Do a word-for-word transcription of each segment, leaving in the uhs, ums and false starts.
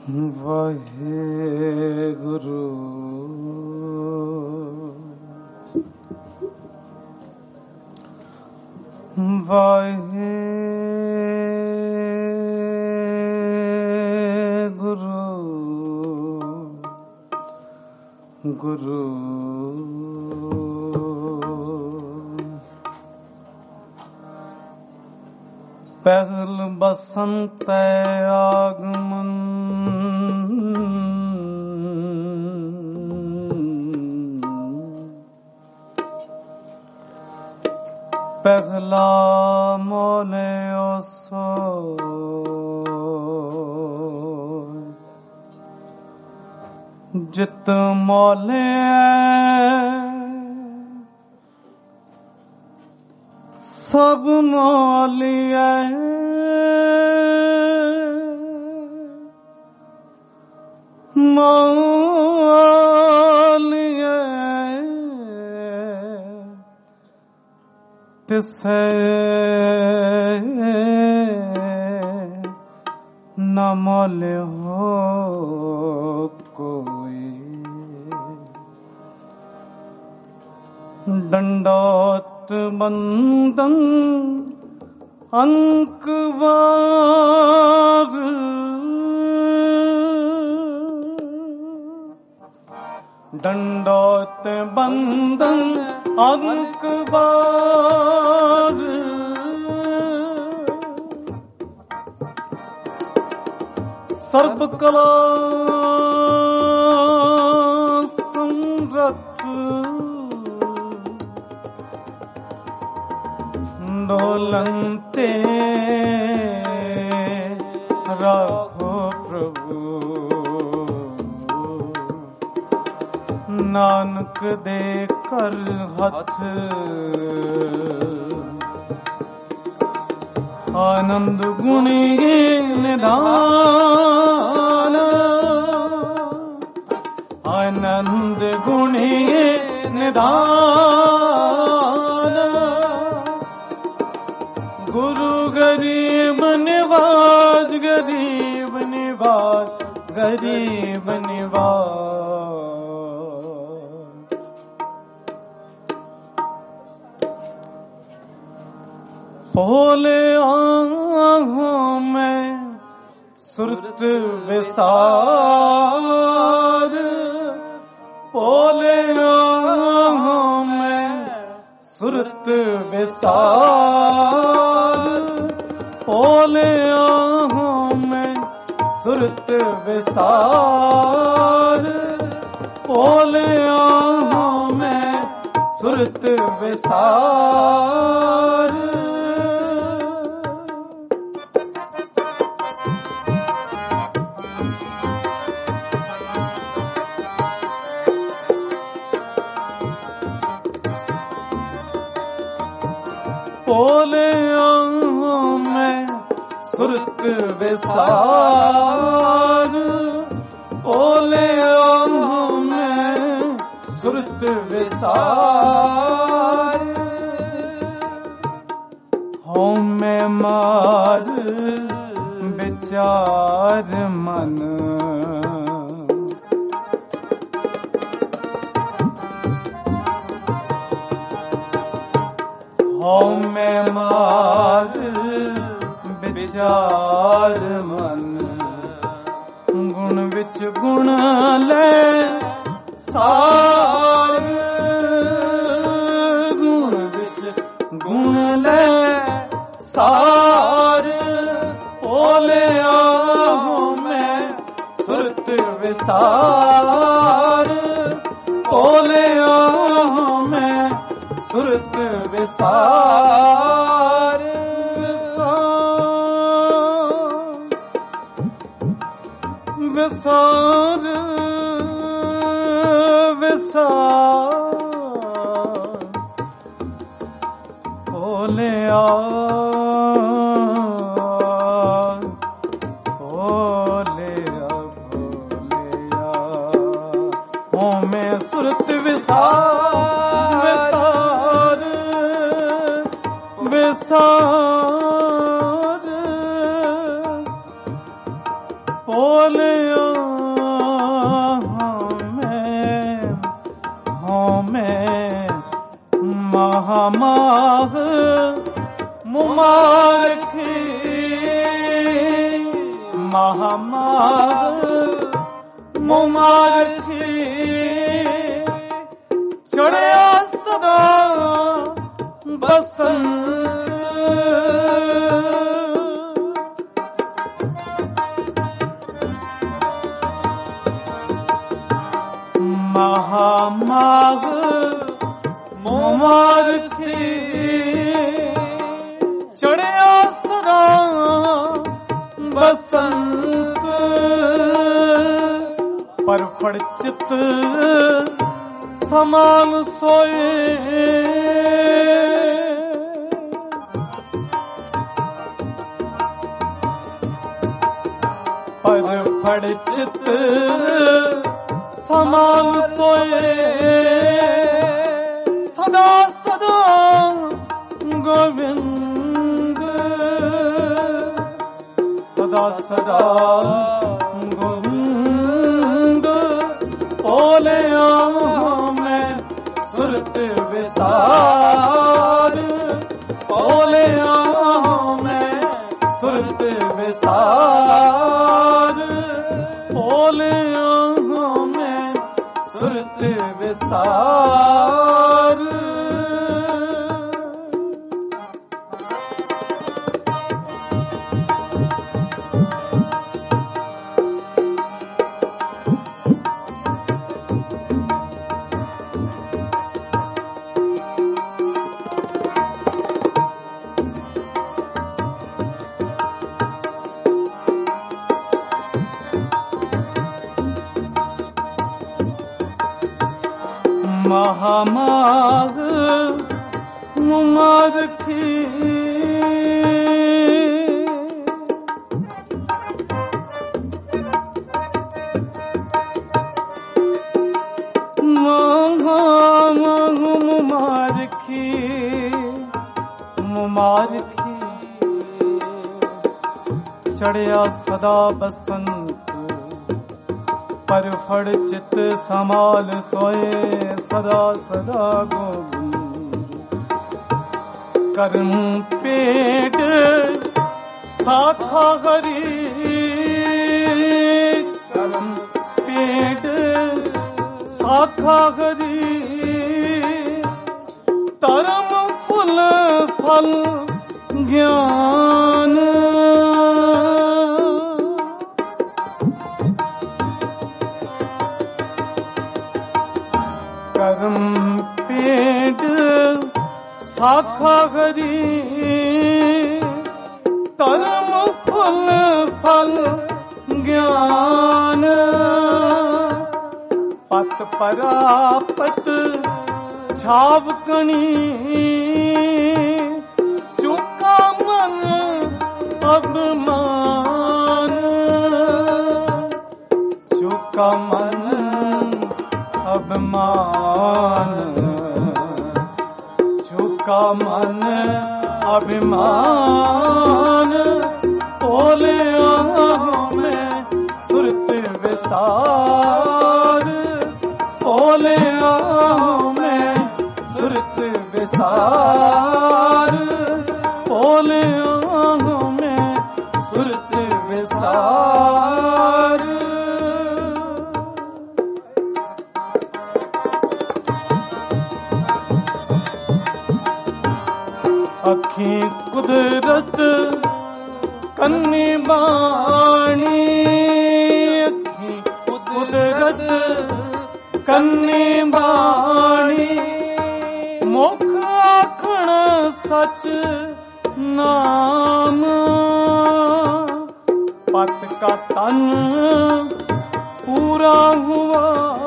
ਵਾਹਿਗੁਰੂ ਵਾਹਿਗੁਰੂ ਗੁਰੂ ਪਹਿਲ ਬਸੰਤ ਆਗਮਨ ਪਹਿਲਾ ਮੋਲੇ ਸੋ ਜਿਤ ਮੋਲੇ ਸਭ ਮੋਲੀਐ ਮੋਲੀਐ ਤਿਸੈ ਨ ਮੋਲਿਓ ਕੋਈ ਡੰਡੋਤ ਬੰਦਨ ਅੰਕਵਾਰ ਡੰਡੋਤ ਬੰਦਨ ਅੰਕਵਾਰ ਸਰਬ ਕਲਾ ਸਮਰੱਥ ਡੋਲੰਤੇ ਰਾਖੋ ਪ੍ਰਭੂ ਨਾਨਕ ਦੇ ਕਰ ਹੱਥ ਆਨੰਦ ਗੁਣੀ ਨਿਧਾਨ ਆਨੰਦ ਗੁਣੀ ਨਿਧਾਨ ਗੁਰੂ ਗਰੀਬ ਨਿਵਾਜ ਗਰੀਬ ਨਿਵਾਜ ਗਰੀਬ ਨਿਵਾਜ ਭੋਲੇ ਆਹਾਂ ਮੈਂ ਸੁਰਤ ਵਿਸਾਰ ਭੋਲੇ ਆਹਾਂ ਮੈਂ ਸੁਰਤ ਵਿਸਾਰ ਭੋਲੇ ਆਹਾਂ ਮੈਂ ਸੁਰਤ ਵਿਸਾਰ ਭੋਲੇ ਆਹਾਂ ਮੈਂ ਸੁਰਤ ਵਿਸਾਰ ਭੋਲੇ ਆਹਾਂ ਮੈਂ ਸੁਰਤ ਵਿਸਾਰ ਭੋਲੇ ਆਹਾਂ ਮੈਂ ਸੁਰਤ ਵਿਸਾਰ ਹਉ ਮੈਂ ਮਾਰ ਵਿਚਾਰ ਮਨ ਹਉ ਮੈਂ ਮਾਰ ਵਿਚਾਰ ਮਨ ਗੁਣ ਵਿੱਚ ਗੁਣ ਲੈ ਸਾਰ ਗੁਣ ਵਿੱਚ ਗੁਣ ਲੈ ਸਾਰ ਭੋਲੇ ਆਹਾਂ ਮੈਂ ਸੁਰਤ ਵਿਸਾਰ ਭੋਲੇ ਆਹਾਂ ਮੈਂ ਸੁਰਤ ਵਿਸਾਰ ਵਿਸਾਰ ਵਿਸਾਰ ਭੋਲਿਆ ਭੋਲਿਆ ਭੋਲਿਆ ਹੋ ਮੈਂ ਸੁਰਤ ਵਿਸਾਰ ਵਿਸਾਰ ਵਿਸਾਰ पोलिया में हो में महामाग मुमारखी महामाग मुमारखी चढ़िया सदा बसंत महामाग मुबारकी चढ़िया सदा बसंत पर फड़ चित समान सोए पर फड़ चित समान सोए सदा सदा गोविंद सदा सदा गोविंद बोलिया में सुरत विसार बोलिया में सुरत विसार बोलिया सुरत विसार महामाग मुबारकी महामाग मुबारकी मुबारकी चढ़िया सदा बसंत पर फड़ चित समाल सोए सदा सदा गोविंद कर्म पेट साखा हरी कर्म पेट साखा हरी तरम फुल फल ज्ञान कर्म पेट साखा हरी तरम फल फल ज्ञान पत परापत छावकणी चुका मन अभिमान चुका मन अभिमान झुका मन अभिमान बोलिया में सुरत विसार बोलिया में सुरत विसार बोलिया में सुरत विसार अखी कुदरत कन्नी बाणी अखी कुदरत कन्नी बाणी मुख आखण सच नाम पत का तन पूरा हुआ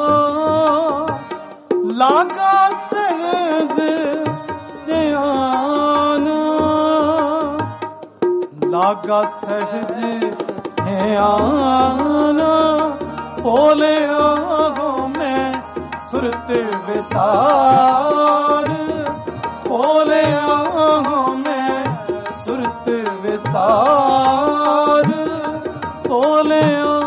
लागा सहज लागा सहज है आना बोलिया में सुरत विसार बोलिया में सुरत विसार बोलिया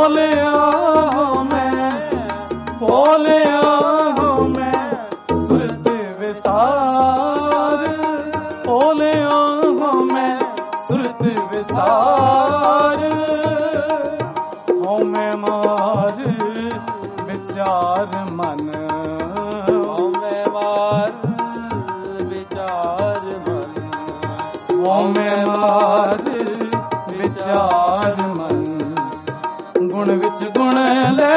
बोलिया हूँ मैं, बोलिया हूँ मैं सुरत विसार, बोलिया हूँ मैं सुरत विसार। हो मैं मार विचार मन, हो मैं मार विचार मन, हो मैं मार विचार मन। गुण विच गुण ले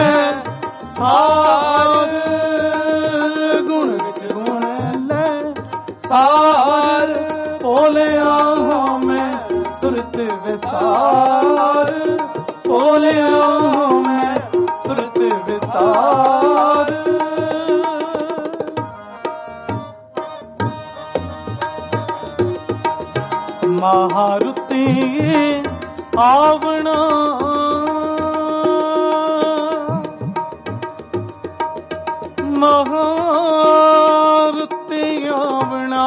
सार, गुण विच गुण ले सार। बोलिया हूँ मैं सुरत विसार, बोलिया हूँ मैं सुरत विसार। महारुति आवना, महारुति आवना,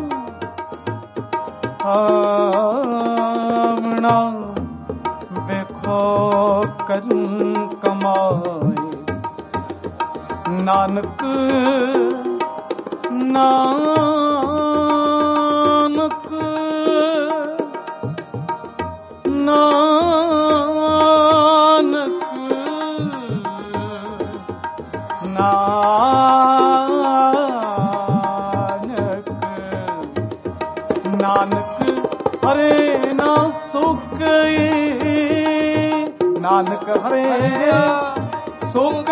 आवना देखो करूं कमाए। नानक नानक नानक नानक नानक हरे ना सुख, नानक हरे सुख,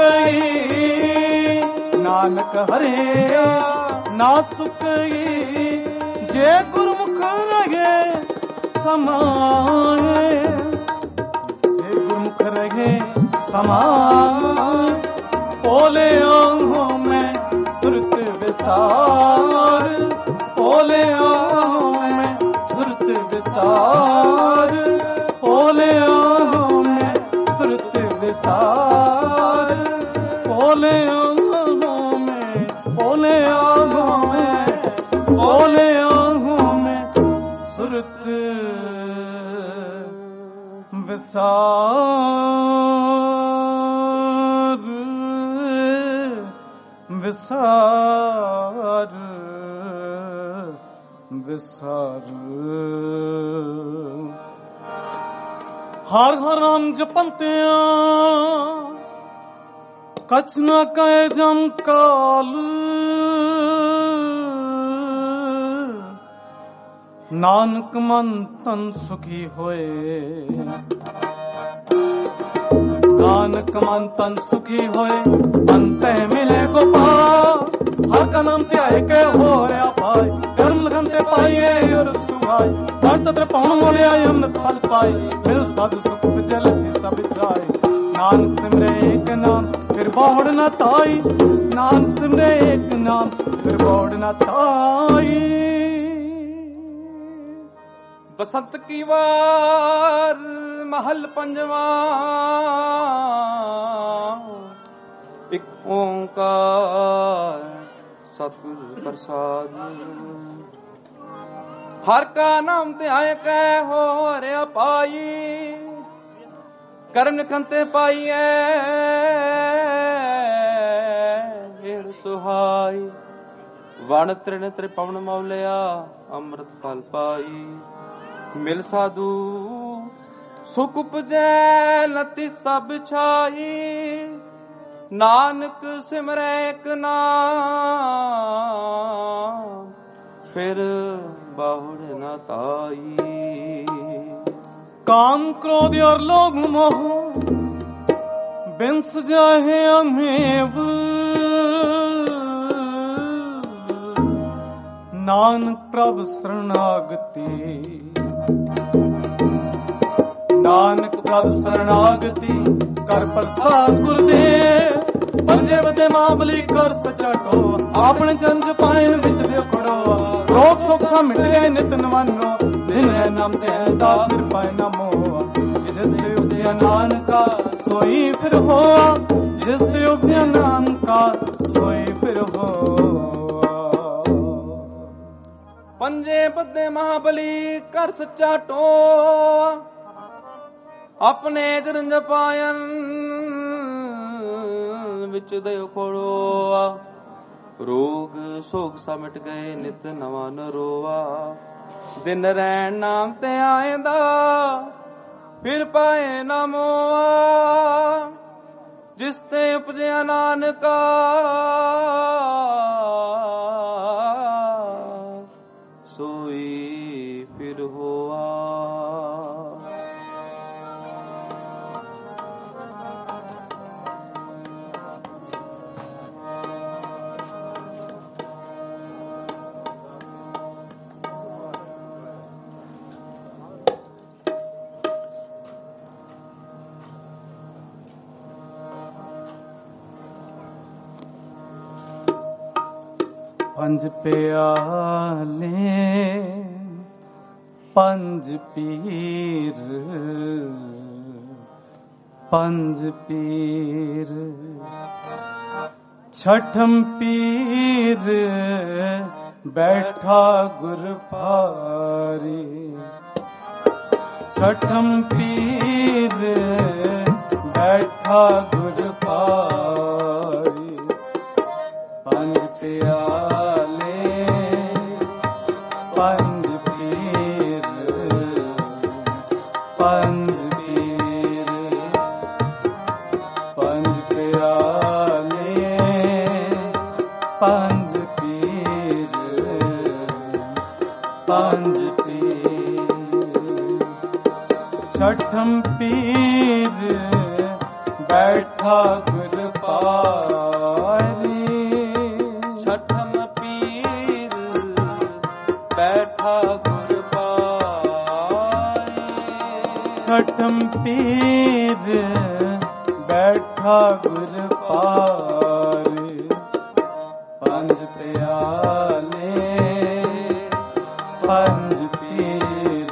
नानक हरे ना सुख। जे गुरमुख रहे समाए, जे गुरमुख रहे समाए। बोलिया हूँ मैं सुरत विसार, बोलिया हूँ मैं सुरत विसार, बोलिया हूँ मैं सुरत विसार। बोलिया हूँ मैं, बोलिया हूँ मैं, बोलिया हूँ मैं सुरत विसार, विसार विसार। हर हर नाम जपंतिया कछ न कहे जम काल। नानक मन तन सुखी होए, नानक मन तन सुखी होए। अंते मिले गोपाल, हर का नाम त्याय के हो रहा पाए। कर्म लगन ते पाइए और सुहाय, हर तत्र पाउन मोले अमृत फल पाए। मिल साधु सुख जल सब छाए। नानक सिमरे एक नाम फिर बहुड़ न ताई, नानक सिमरे एक नाम फिर बहुड़ न ताई। बसंत की वार महल पंजवा, एक ओंकार सतगुर प्रसाद। हर का नाम ध्याय कै हो रे पाई। करम निखंते पाइए ढेर सुहाई। वण तृण त्रिपवन मौलिया अमृत फल पाई। मिल साधु सुख उपजै लती सब छाई। नानक सिमरै एक नाम फिर बाहुड़ न ताई। काम क्रोध और लोभ मोह बिंस जाहे अमेव। नानक प्रभ शरणागति, नानक प्रभ शरणागति कर प्रसाद गुरुदेव। परजे बदे माबली कर सचाटो, अपने चरण पायन विच देखड़ो। रोग सुख मिट गए नित नवानो, दिन है नाम ते दास कृपा नमो। जिससे उपजया नानका सोई फिर हो, जिससे उपजया नानका सोई फिर हो। पंजे बदे महाबली कर सचाटो, अपने चरंज पायन विच दयो खोड़ोआ रोग शोक सा मिट गए नित नवा न रोआ दिन रैन नाम ते आएंदा फिर पाए न मोआ जिस ते उपजया नानका सोई फिर होआ। पंज प्याले पंज पीर पंज पीर छठम पीर बैठा गुर भारी छठम पीर बैठा गुर भारी पंज प्याले पंज पीर पंज पीर पंज प्याले पंज पीर पंज पीर छठम पीर बैठा गुर पारी छठम पीर बैठा गुर पारी छठम पीर बैठा गुर पारी पंज प्याले पंज पीर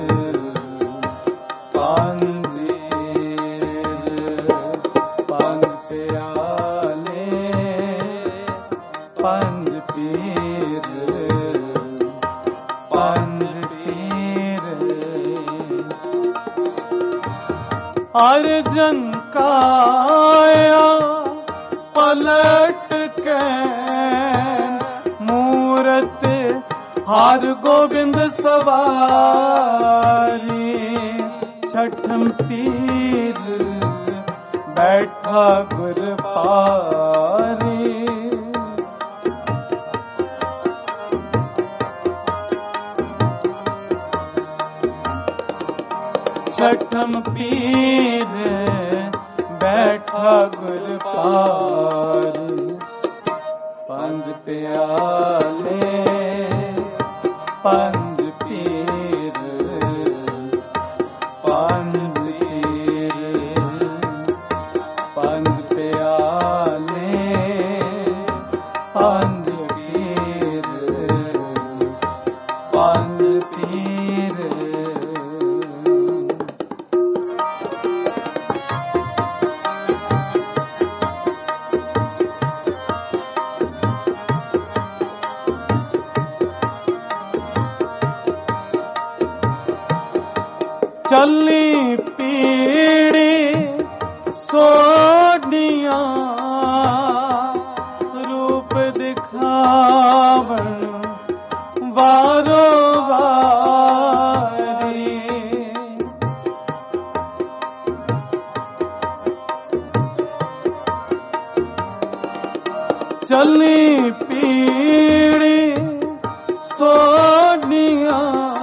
पंज पंज प्याले पंज पीर पंज पीर अर्जन काया पलट के मूरत हार गोविंद सवारी छठम पीर बैठा गुर पारी छठम पीर बैठा गुर पारी पंज प्याले पंज पीर पंज पीर पंज प्याले पंज पीर पंज पीर चली पीड़ी सोडियां रूप दिखावन वारो वारी चली पीड़ी सोडियां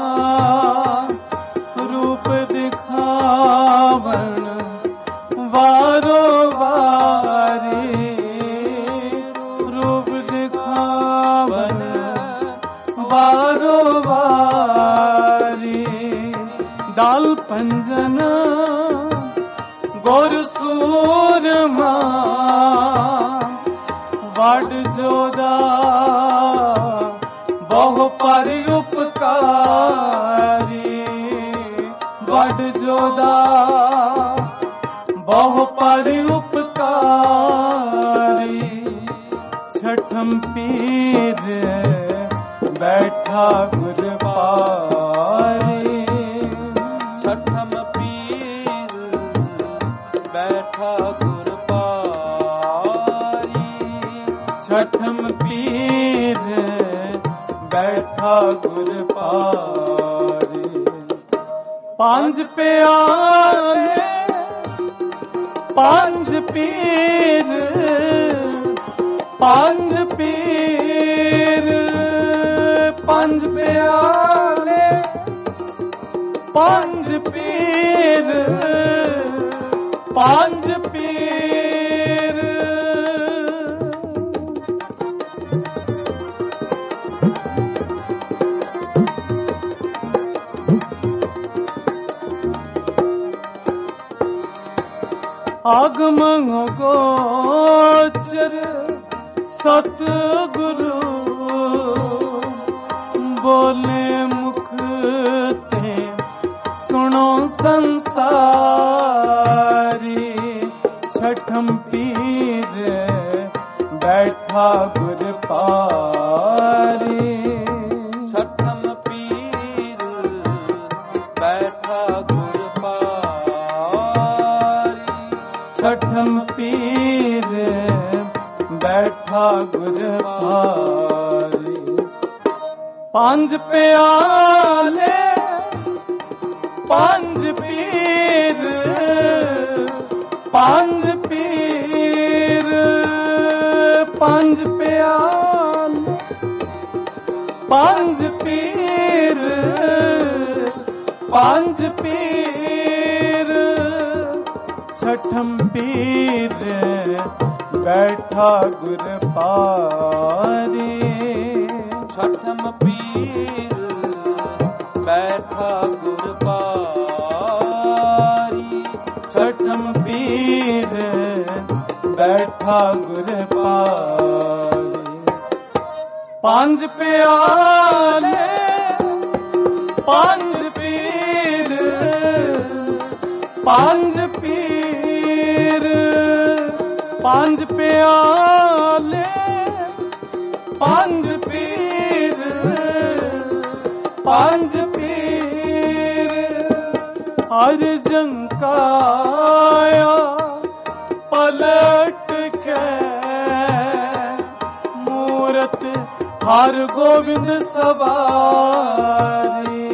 रूप दिखावन वारो वारी रूप दिखावन वारो वारी दाल पंजन गोर सूरमा वाड जोदा बहु पर उपकारी वड जोदा बहु पर उपकारी छठम पीर बैठा गुर पारी छठम पीर बैठा गुर पारी। छठम पीर बैठा गुर पारी। पांच प्यारे पांच पीर पांच पीर पांच प्यारे पांच पीर पांच पीर। आगम गोचर सतगुरु बोले मुख ते सुनो संसारी। छठम पीर बैठा गुर पारी। छठम पीर बैठा गुर पारी। छठम पीर बैठा गुर पारी। पांच प्याले पांच पीर पांच पीर पांच प्याले पांच पीर पांच पीर। छठम पीर बैठा गुर पारी। छठम पीर बैठा गुर पारी। छठम पीर बैठा गुर पारी। पांच प्याले पांच पीर पांच पीर पांच प्याले पांच पीर पांच पीर। हर जंकाया पलट के मूरत हर गोविंद सवारी।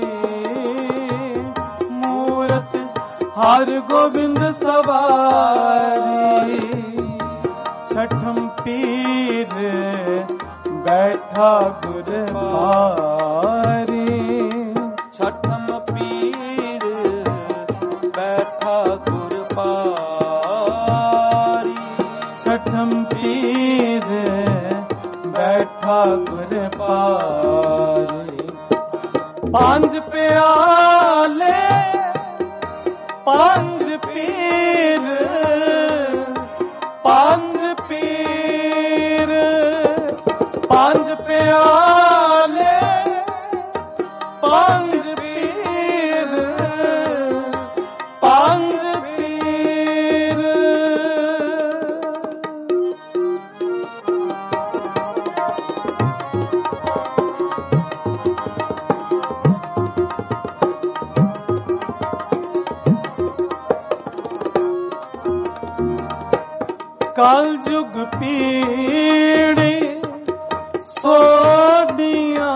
मूरत हर गोविंद सवारी। छठम पीर बैठा गुर पारी। छठम पीर बैठा गुर पारी। छठम पीर बैठा गुर पारी। पांच प्याले पांच पीर पांच पीर पांच प्याले पांच पीर पांच पीर। काल जुग पीड़ी सोदियां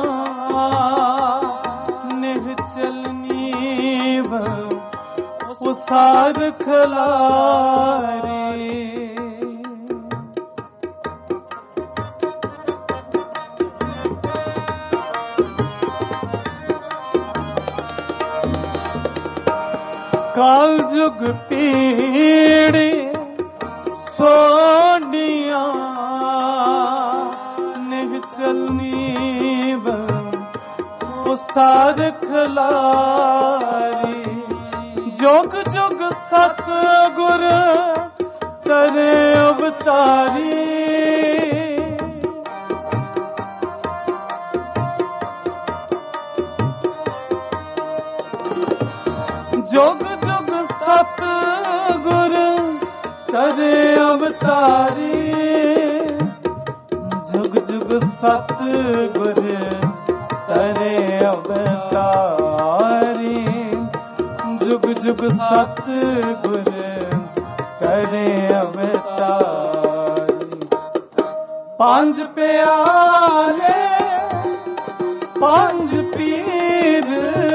निह चलनी उसार खलारी। काल जुग पीड़ी सोडियां निह चलनी उसार खलारी। जोग जोग सतगुर करे अवतारी। जोग जोग सतगुर करे अवतारी। जुग जुग सतगुर करे अवतारी। जुग जुग सतगुर रे अवतारी। पांच प्यारे पांच पीर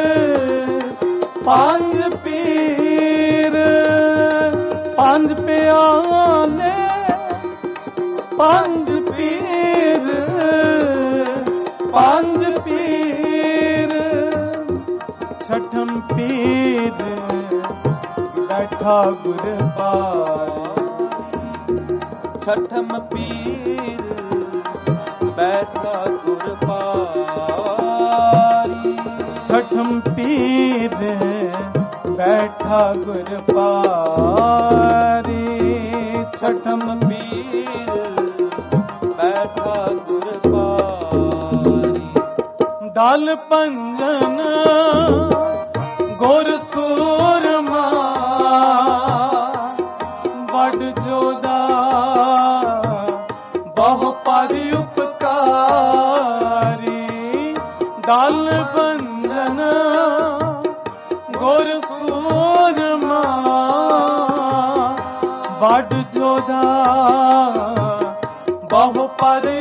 पांच पीर पांच प्यारे पांच पीर पांच पीर छठम पीर बैठा गुर पारी। छठम पीर बैठा गुर पारी। छठम पीर बैठा गुर पारी। छठम पीर बैठा गुर पारी। दाल पंजन गोर सूरमा बड़ जोदा बहु पारी उपकारी। दाल पंजन गोर सूरमा बड़ जोदा बहु पारी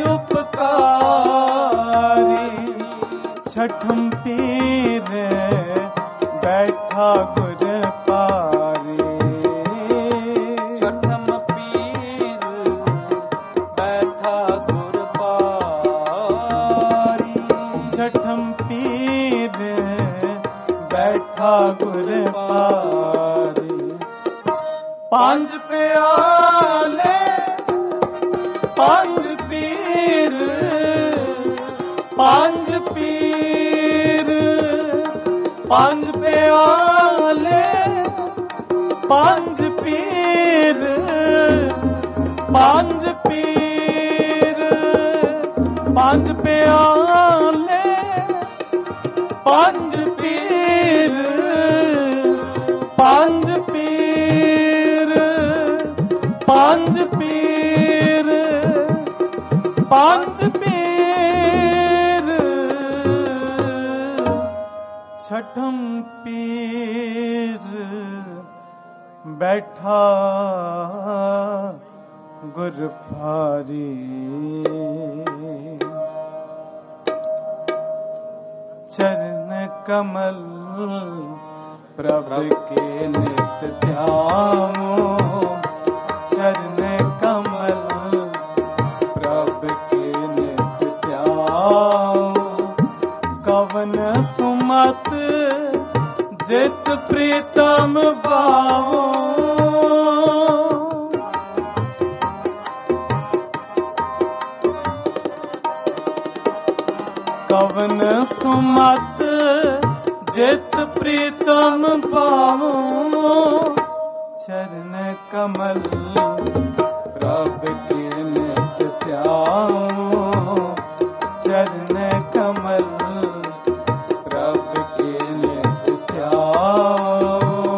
उपकारी। छठम पीर बैठा गुर पारी। छठम पीर बैठा गुर पारी। छठम पीर बैठा गुर पारी। पांच प्याले पांच पीर पांच पीर पांच प्याले पांच पीर पांच पीर पांच प्याले पांच पीर पांच पीर पांच पीर पांच पीर छठम पीर बैठा गुर पारी। चरण कमल प्रभु के नित ध्यानो। चरण कमल प्रभु के नित ध्यानो। कवन सुमत जित प्रीतम भावो। कवन सुमत जित प्रीतम पावो। चरण कमल प्रभु के नित ध्यानो। चरण कमल प्रभु के नित ध्यानो।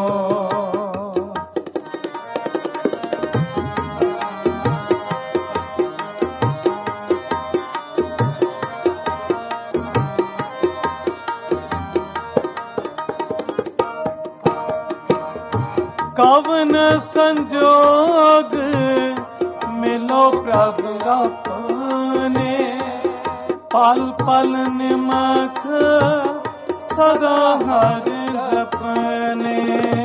कवन संजोग मिलो प्रभु अपने। पल पल निमख सदा हर जपने।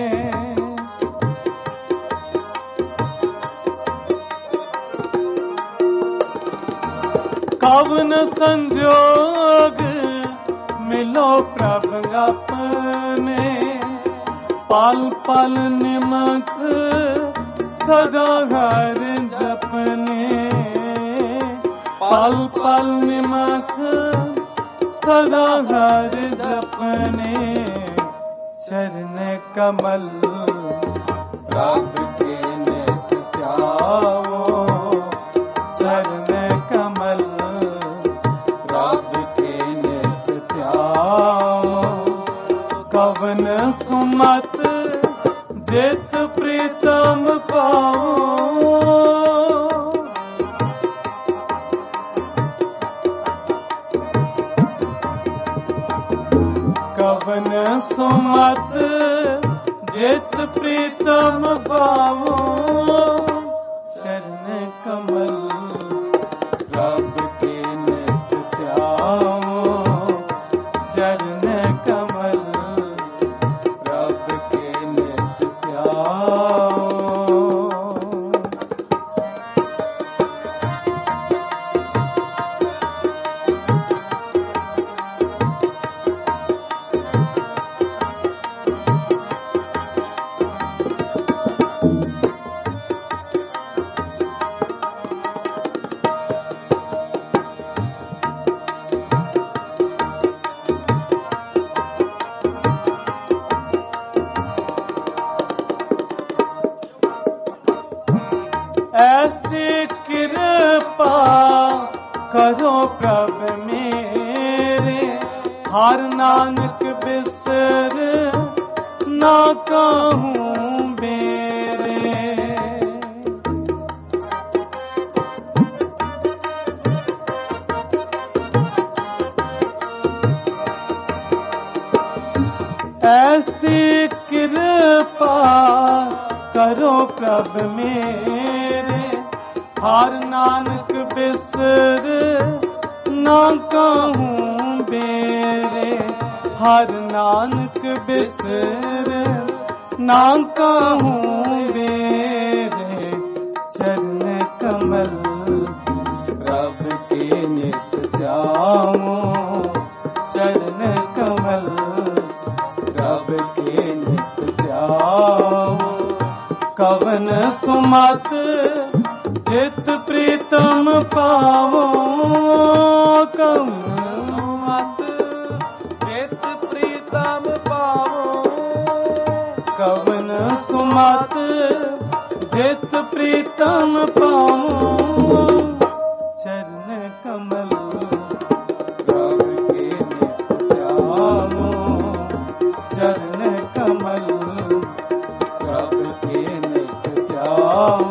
कवन संजोग मिलो प्रभु अपने। पल पल निमक सदा घर जपने। पल पल निमक सदा घर जपने। चरण कमल प्रभु के नित ध्यानो। चरण कमल प्रभु के नित ध्यानो। कवन सुमत जित प्रीतम पावो। कवन सुमत जित प्रीतम पावो। चरण कमल रब के नित ध्याओ चरण कमल रब के नित ध्याओ। ऐसी कृपा करो प्रभ मेरे हर नानक बिसर ना कहूँ मेरे। ऐसी कृपा करो प्रभ मेरे हर नानक बिसर ना कहूँ बेरे हर नानक बिसर ना कहूँ बेरे। चरण कमल रब के नित ध्याओ चरण कमल रब के नित ध्याओ। कवन सुमत चित प्रीतम पावो कवन सुमत चित प्रीतम पावो कवन सुमत चित प्रीतम पावो। चरण कमल रब के नित ध्याओ चरण कमल रब के नित ध्याओ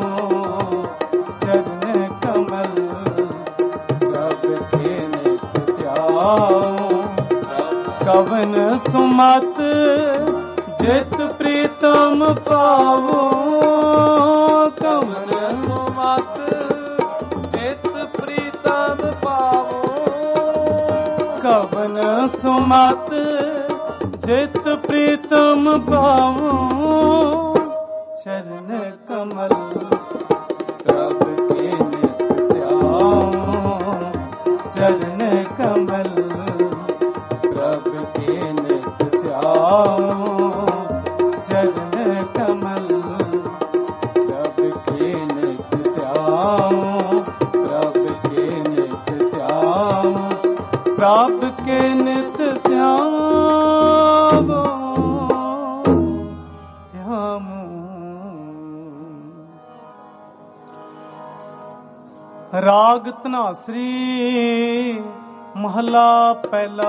चरण कमल रब के नित ध्याओ। कवन सुमत जित प्रीतम पावो कवन सुमत जित प्रीतम पावो कवन सुमत जित प्रीतम पावो। चरण कमल रब के नित ध्याओ चरण कमल रब के नित ध्याओ चरण कमल रब के नित ध्याओ रब के नित ध्याओ रब के नित ध्याओ। राग धनासरी महला पहला।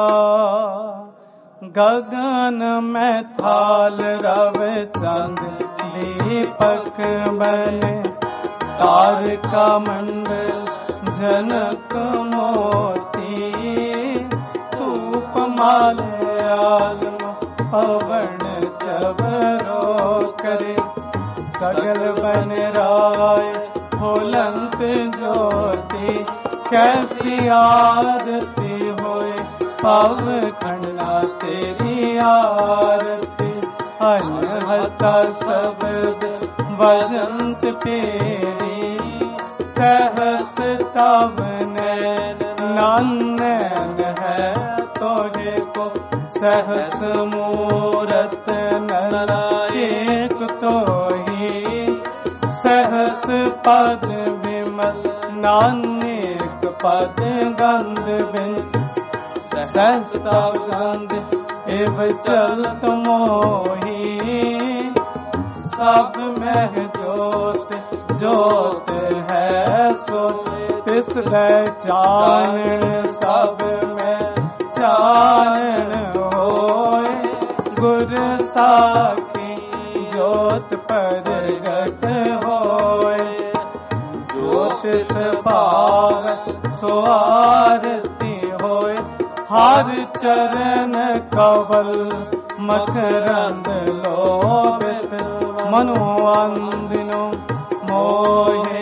गगन में थाल रव चंद दीपक बने तारका मंडल जनक मोती धूप माल्याल पवन चवरो करे सगल बन राय होलंत ज्योति कैसी आरती होए पव खंडा तेरी आरती। अनहता शब्द बजंत पेरी सहस तव नैन नैन है तोरे को सहस मूरत नरायक तो ही सहस पद विमल नानेक पद गंध बिन सहसता गंध एव चलत मोही। सब में जोत जोत है सो तिस चानन सब में चानन होए। गुर साखी जोत परगट होए ज्योतिष भाव सो आरती होए। हर चरण कवल मकरंद लोभित मनोअंदिनो मोहे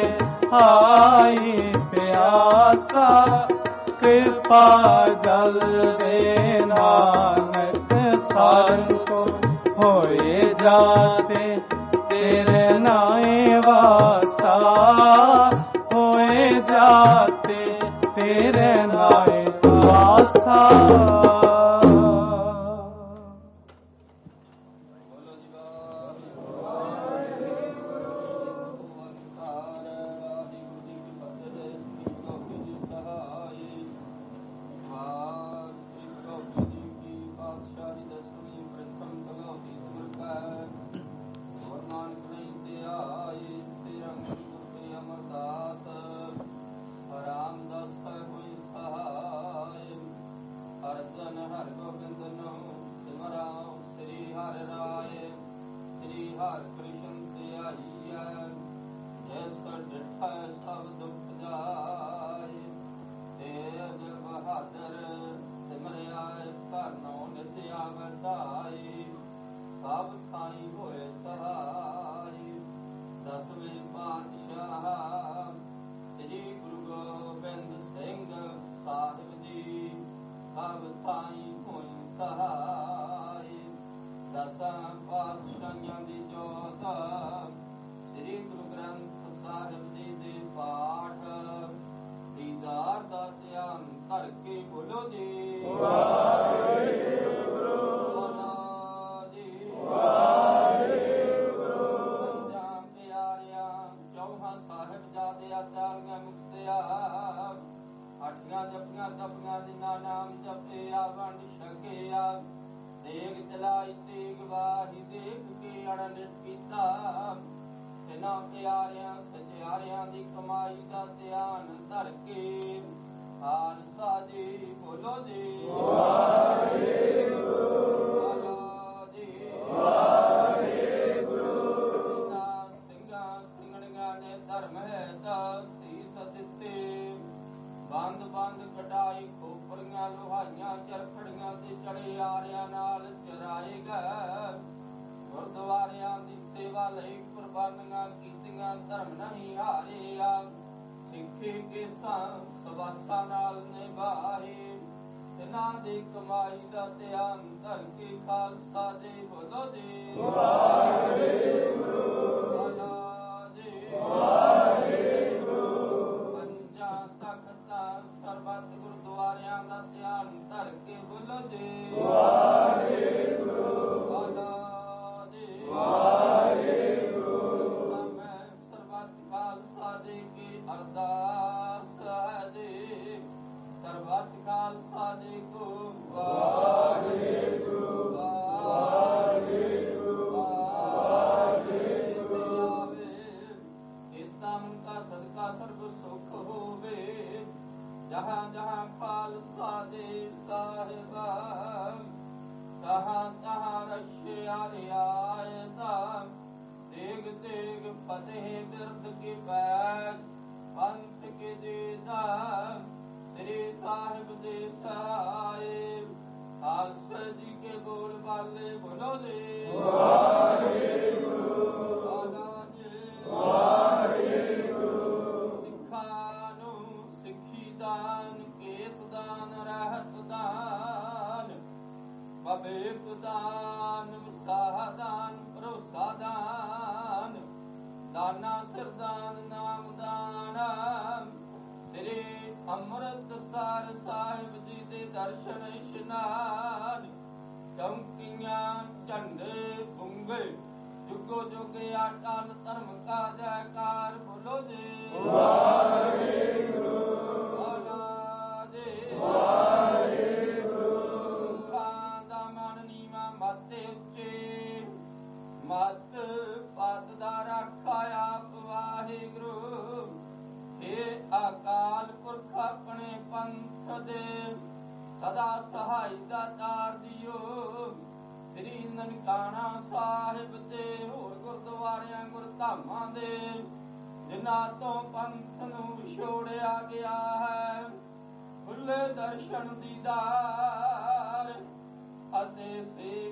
आई प्यासा कृपा जल दे नानक सारन को होए जाते तेरे नाए वासा होए जाते तेरे नाए वासा।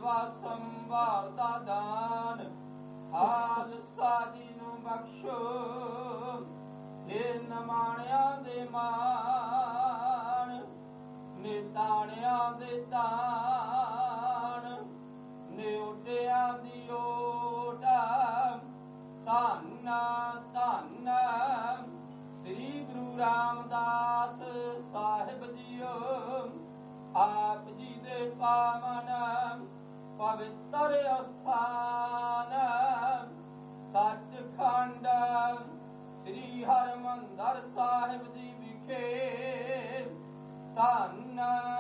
ਸੰਭਾਲ ਦਾ ਦਾਨ ਖਾਲਸਾ ਜੀ ਨੂੰ ਬਖਸ਼ੋ ਮਾਣਿਆਂ ਦੇ ਮਾਣ, ਨਿਤਾਣਿਆਂ ਦੇ ਤਾਣ, ਨਿਉਟਿਆਂ ਦੀ ਓਟ। ਧੰਨ ਧੰਨ ਸ੍ਰੀ ਗੁਰੂ ਰਾਮਦਾਸ ਸਾਹਿਬ ਜੀਓ, ਆਪ ਜੀ ਦੇ ਪਾਵਨ ਪਵਿੱਤਰ ਅਸਥਾਨ ਸੱਚਖੰਡ ਸ੍ਰੀ ਹਰਿਮੰਦਰ ਸਾਹਿਬ ਜੀ ਵਿਖੇ। ਧੰਨ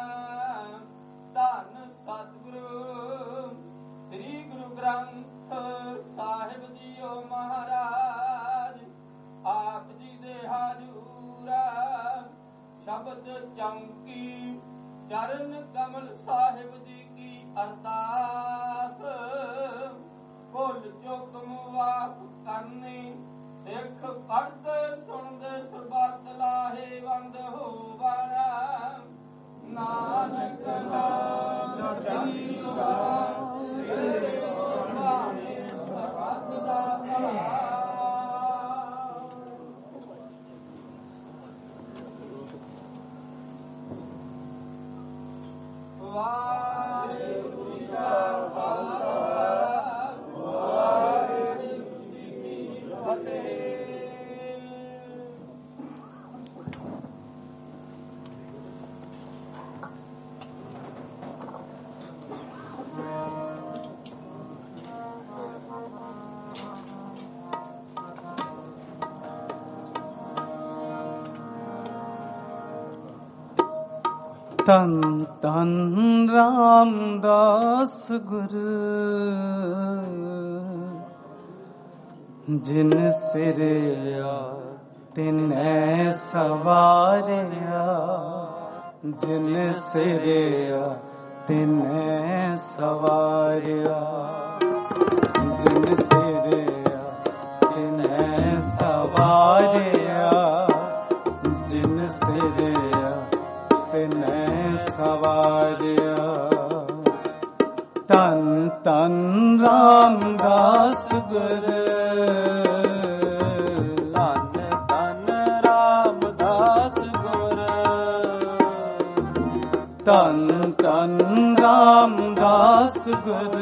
ਧੰਨ ਸਤਿਗੁਰੂ ਸ੍ਰੀ ਗੁਰੂ ਗ੍ਰੰਥ ਸਾਹਿਬ ਜੀਓ ਮਹਾਰਾਜ, ਆਪ ਜੀ ਦੇ ਹਾਜ਼ੂਰ ਸ਼ਬਦ ਚੌਂਕੀ ਚਰਨ ਕਮਲ ਸਾਹਿਬ ਜੀ ਕੀ ਅਰਦਾਸ। ਭੁੱਲ ਚੁੱਕ ਮੁਆਫ ਕਰਨੀ, ਸਿੱਖ ਪੜ੍ਹਦੇ ਸੁਣਦੇ ਸਰਬੱਤ ਲਾਹੇਵੰਦ ਹੋਵਣ। ਨਾਨਕ ਨਾਮ ਚੜ੍ਹਦੀ ਕਲਾ ਤੇਰੇ ਭਾਣੇ ਸਰਬੱਤ ਦਾ ਭਲਾ। ਵਾਹਿਗੁਰੂ ਜੀ ਕਾ ਖਾਲਸਾ, ਵਾਹਿਗੁਰੂ ਜੀ ਕੀ ਫਤਿਹ। ਧੰਨ ਧੰਨ ਰਾਮਦਾਸ ਗੁਰ, ਜਿਨ ਸਿਰਿਆ ਤਿਨੈ ਸਵਾਰਿਆ, ਜਿਨ ਸਿਰਿਆ ਤਿਨੈ ਸਵਾਰਿਆ, ਜਿਨ ਸਿਰਿਆ ਤਿਨੈ ਸਵਾਰਿਆ, ਜਿਨ ਸਿਰਿਆ ਤਿਨੈ ਸਵਾਰਿਆ। ਧੰਨ ਧੰਨ ਰਾਮਦਾਸ ਗੁਰ, ਧੰਨ ਧੰਨ ਰਾਮਦਾਸ ਗੁਰ, ਧੰਨ ਧੰਨ ਰਾਮਦਾਸ ਗੁਰ,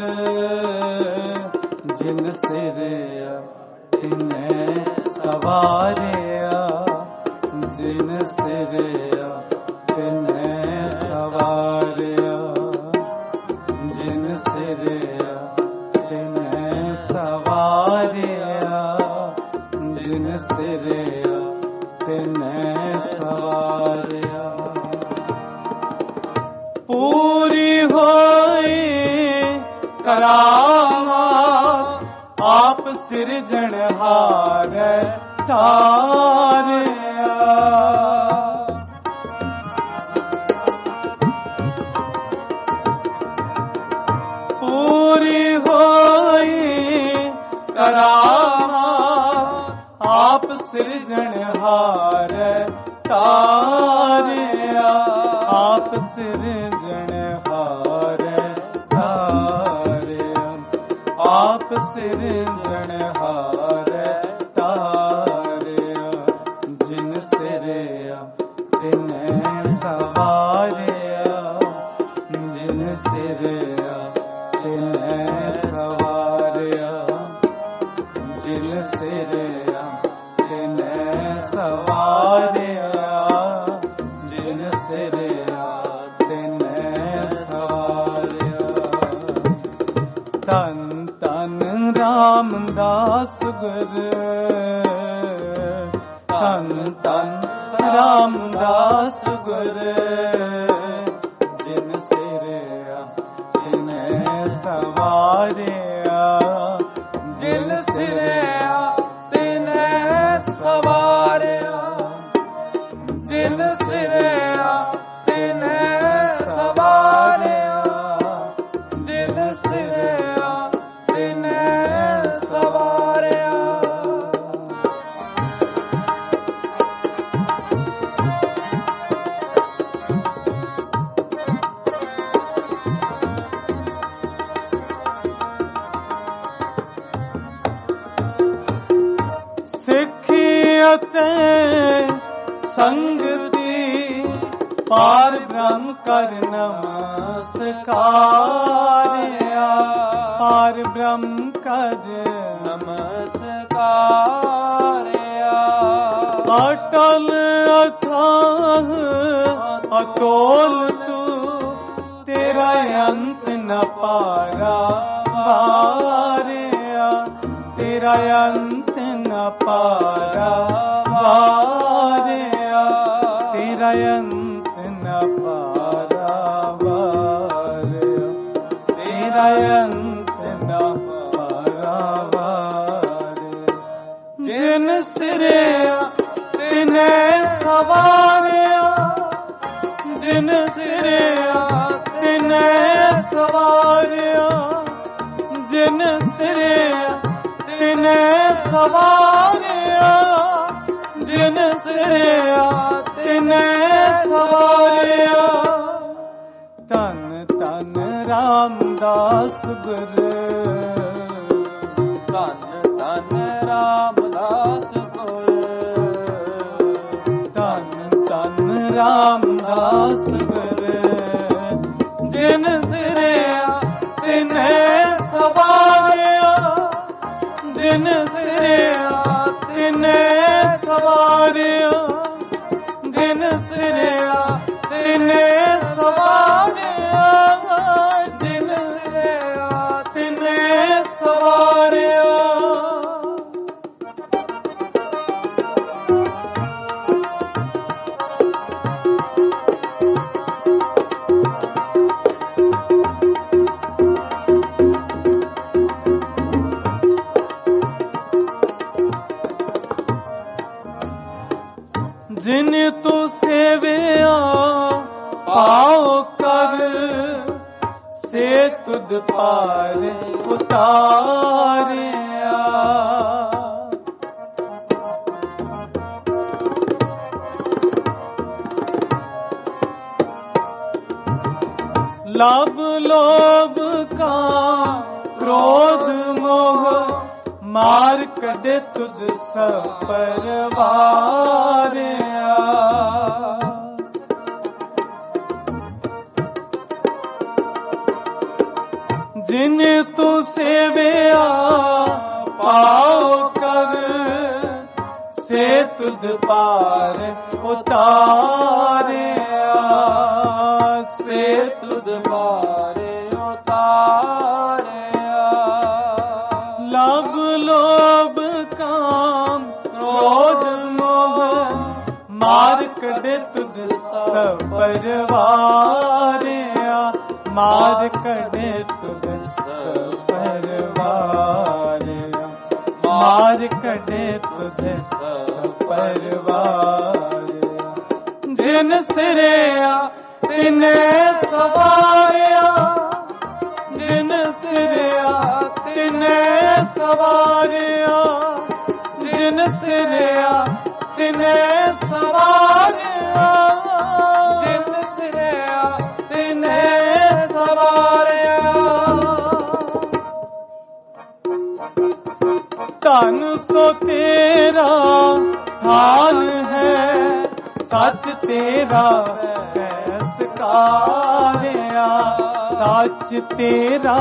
ਜਿਨ ਸਿਰਿਆ ਤਿਨੈ ਸਵਾਰਿਆ, ਜਿਨ ਸਿਰਿਆ ਤਿਨੈ ਸਵਾਰਿਆ, ਜਿਨ ਸਿਰਿਆ ਤਿਨੈ ਸਵਾਰਿਆ, ਜਿਨ ਸਿਰਿਆ ਤਿਨੈ ਸਵਾਰਿਆ। ਪੂਰੀ ਹੋਈ ਕਰਾਮਾਤ, ਆਪ ਸਿਰਜਣਹਾਰ ਠਾਰਿਆ। ਪੂਰੀ ਹੋਈ ਕਰਾਮਾਤ, ਆਪ ਸਿਰਜਣਹਾਰ ਠਾਰਿਆ, ਆਪ ਸਿਰਜਣਹਾਰ ਠਾਰਿਆ, ਆਪ ਸਿਰਜਣਹਾਰ ਠਾਰਿਆ, ਜਿਨ ਸਿਰਿਆ ਤਿਨੈ ਸਵਾਰਿਆ, ਜਿਨ ਸਿਰਿਆ ਤਿਨੈ ਸਵਾਰਿਆ, ਜਿਨ ਸਿਰਿਆ ਤਿਨੈ ਸਵਾਰਿਆ, ਜਿਨ ਸਿਰਿਆ ਤਿਨੈ ਸਵਾਰਿਆ। ਧੰਨ ਧੰਨ ਰਾਮਦਾਸ ਗੁਰ, ਧੰਨ ਧੰਨ ਰਾਮਦਾਸ ਗੁਰ, ਜਿਨ ਸਿਰਿਆ ਤਿਨੈ ਸਵਾਰਿਆ, ਜਿਨ ਸਿਰਿਆ ਤਿਨੈ ਸਵਾਰਿਆ, ਜਿਨ ਸਿਰਿਆ ਤਿਨੈ ਸਵਾਰਿਆ, ਜਿਨ ਸਿਰਿਆ ਤਿਨੈ ਸਵਾਰਿਆ। ਸਿੱਖਿਆ रते संग दी पार ब्रह्म कर नमस्कारिया पार ब्रह्म कर नमस्कारिया अटल अथाह अतोल तू तेरा अंत न पारा वारिया तेरा अंत न पारा वारिया तेरा अंत न पारा वारिया तेरा अंत न पारा वारिया जिन सिरे तिने सवारिया जिन सिरे तिने सवारिया जिन सिरे तिने सवारिया जिन सिरे तिने सवारिया तन तन रामदास गुर तन तन रामदास गुर तन तन रामदास गुर जिन सिरे तिने सवारिया जिन सिरे तिने सवारिया जिन सिरे तिने सवारिया जिन सिरे तिने सवारिया जिन तू सेविया पाओ कर से तुद पार उतारिया लाभ लोभ का क्रोध मोह मार कदे तुद सब परवारिया जिन तू सेविया पाओ कर से तुद पार उतारिया से तुद पार उतारिया लाभ लोभ काम क्रोध मोह मार कदे तुद सब परवारिया मार कदे तुद सब परवारिया मार कदे तुद सब परवारिया जिन सिरे तिने सवारिया जिन सिरे तिने सवारिया जिन सिरे तिने सवारिया जिन सिरे तिने सवारिया तन सो तेरा हाल है सच तेरा सकारिया सच तेरा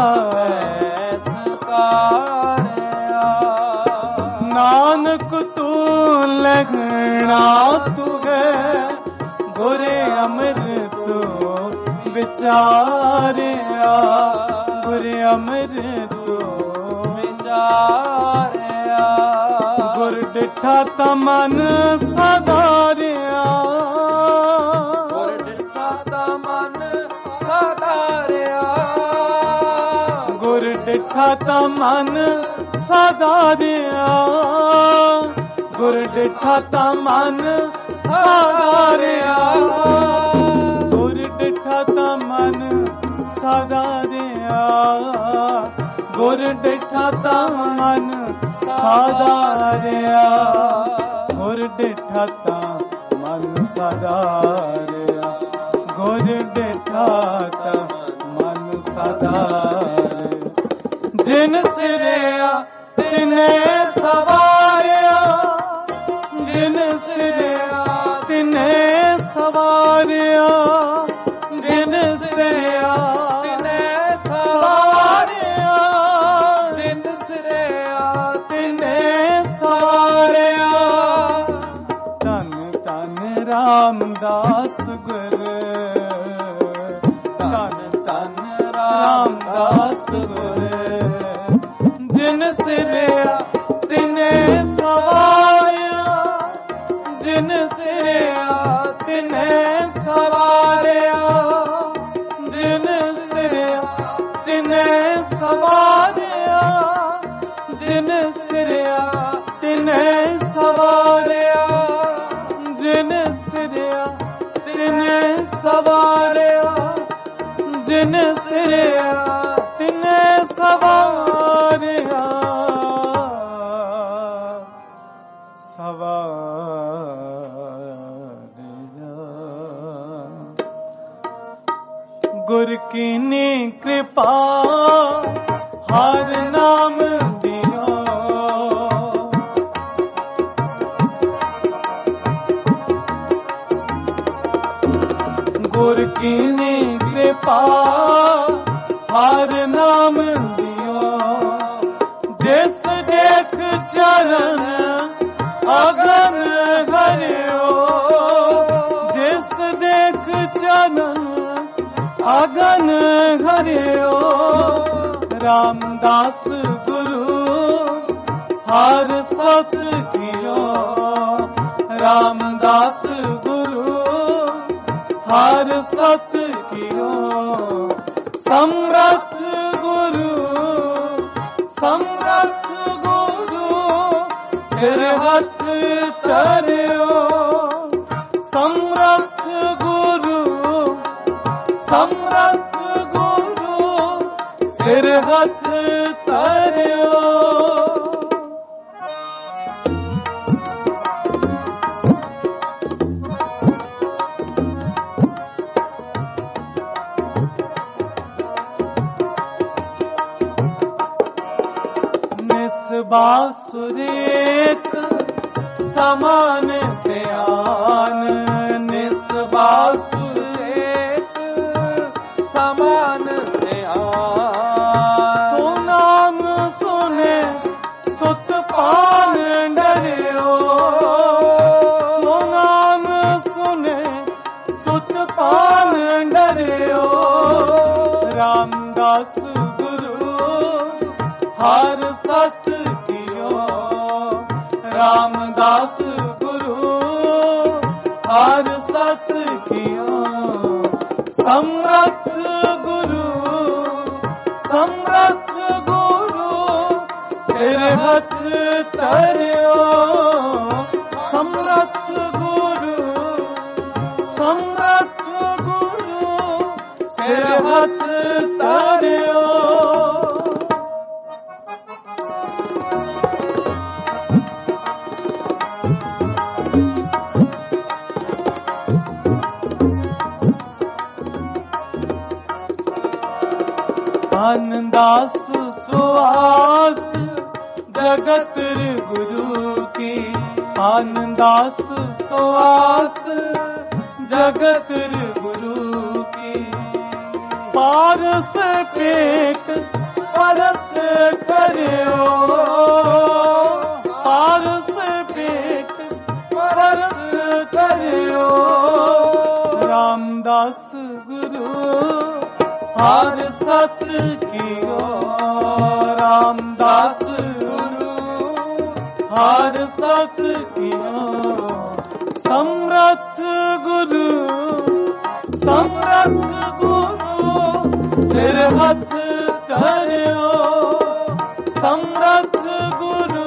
सकारिया नानक तू लगना तू है गुरे अमर तू विचारिया गुरे अमर तू विचारिया गुर डिठा तमन सदारिया गुर डिठा तमन सदारिया गुर डिठा तमन सदारिया गुर डिठा तमन सदारिया गुर डिठा तमन सदारिया गुर डिठा तमन सदारिया गुर डिठा तमन सदारिया गुर डिठा तमन सदारिया जिन सिरे तिने सवारिया जिन ਰਾਮਦਾਸ ਗੁਰ ਧੰਨ ਧੰਨ ਰਾਮਦਾਸ ਗੁਰ ਜਿਨ ਸਿਰਿਆ ਤਿਨੇ ਸਵਾਰਿਆ ਜਿਨ ਸਿਰਿਆ ਤਿਨੇ ਸਵਾਰਿਆ ਜਿਨ ਸਿਰਿਆ ਤਿਨੇ ਸਵਾਰਿਆ ਜਿਨ ਸਿਰਿਆ ਤਿਨੇ ਸਵਾਰਿਆ ਜਿਨ ਸਿਰਿਆ ਤਿਨੇ ਸਵਾਰਿਆ ਜਿਨ ਸਿਰਿਆ ਤਿਨੇ ਸਵਾਰਿਆ ਸਵਾਰਿਆ ਗੁਰ ਕੀਨੀ ਕਿਰਪਾ ਹਰ ਨਾਮ ਦਿਓ ਗੁਰ ਕੀਨੀ ਕਿਰਪਾ ਹਰ ਨਾਮ ਦਿਓ ਜਿਸ ਦੇਖ ਚਰਨ ਅਗਨ ਘਰਿਓ ਜਿਸ ਦੇਖ ਚਰਨ ਅਗਨ ਘਰਿਓ ਰਾਮਦਾਸ ਗੁਰੂ ਹਰ ਸਤ ਕੀਓ ਰਾਮਦਾਸ ਗੁਰੂ ਹਰ ਸਤ ਕੀਓ ਸਮਰੱਥ ਗੁਰੂ ਸਮਰੱਥ ਗੁਰੂ ਸਿਰ ਹੱਥ ਧਰਿਓ ਸਮਰੱਥ ਗੁਰੂ ਸਮਰੱਥ ਗੁਰੂ ਸਿਰ ਹੱਥ ਧਰਿਓ ਨਿਸਬਾਸੁਰੇਕ ਸਮਾਨ ਧਿਆਨ ਨਿਸਬਾਸੁਰੇਕ ਸਮਾਨ ਧਿਆਨ ਸੋ ਨਾਮ ਸੁਨੇ ਸੁਤ ਪਾਨ ਡਰਿਓ ਸੋ ਨਾਮ ਸੁਨੇ ਸੁਤ ਪਾਨ ਡਰਿਓ ਰਾਮਦਾਸ ਗੁਰੂ ਹਰ ਸਤ ਕੀਓ ਰਾਮਦਾਸ ਗੁਰੂ ਹਰ ਸਤ ਕੀਓ ਸਮਰੱਥ ਗੁਰੂ ਸਮਰੱਥ ਗੁਰੂ ਸਿਰ ਹੱਥ ਧਰਿਓ ਸਮਰੱਥ ਗੁਰੂ ਸਮਰੱਥ ਗੁਰੂ ਸਿਰ ਹੱਥ ਧਰਿਓ आनंदास सुहास जगत गुरु की आनंदास सुहास जगत गुरु की पारस पेट परस करियो पारस पेट परस करियो रामदास गुरु हर सत कीओ रामदास गुरु हर सत कीओ समरथ गुरु समरथ गुरु सिर हथ धरियो समरथ गुरु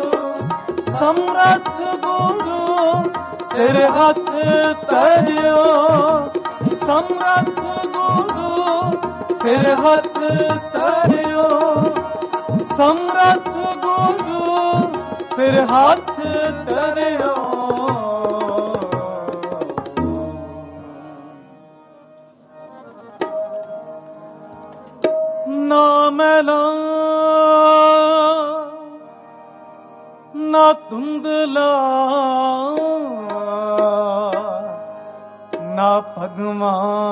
समरथ गुरु सिर हथ धरियो समरथ गुरु सिर हथ धरियो समरथ गुरु सिर हथ धरियो ना मैला ना धुंधला ना भगवान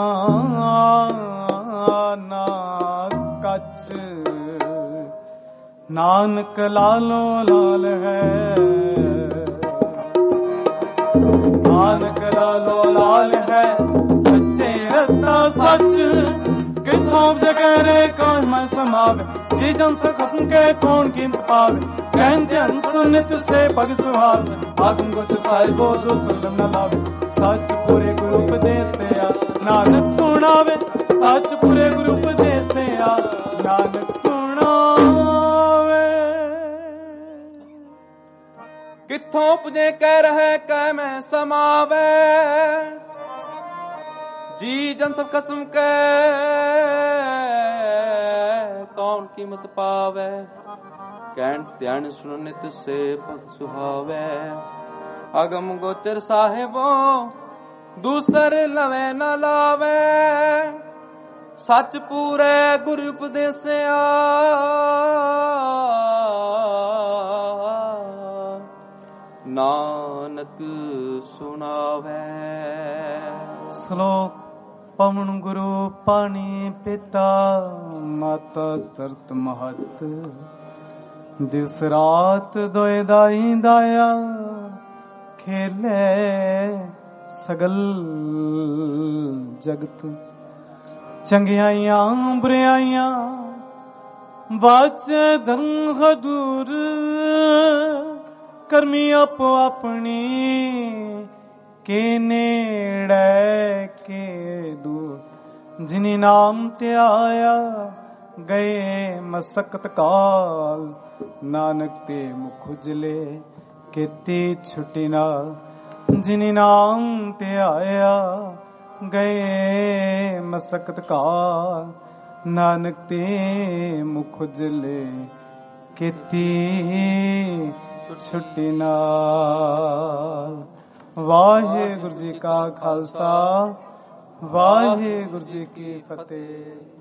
ना कच्छ नानक लालो लाल है नानक लालो लाल है सच किथों जगह कौन मैं समावे जी जन से खसम के कौन कीमत पावे कहते सुनित से पग सुहावे आगम गोच साहिबो जो सुलम न लावे सच पूरे गुरु उपदेश से आ नानक सुनावे सच पूरे गुरु उपदेश से आ नानक सुनावे किथों पुजे कह रहे कह में समावे जी जन सब कसम के कौन कीमत पावे कहन ध्यान सुन नित से भग सुहावे अगम गोचर साहिबो दूसर लवे न लावे सच पूरे गुरु उपदेसिया नानक सुनावे। श्लोक पवन गुरु पानी पिता माता तरत महत दिवस रात दोए दाई दाया खेले सगल जगत चंगियाइयां बुराइयां बाचे धर्म हदूर करमी अपो अपनी के नेड़े के दूर जिनी नाम ते आया गए मसकत काल नानक ते मुख उजले केती छुटी ना जिनी नाम ते आया गए मसकत काल नानक ते मुख उजले केती छुटी नाल। वाहिगुरु जी का खालसा वाहिगुरु जी की फतेह।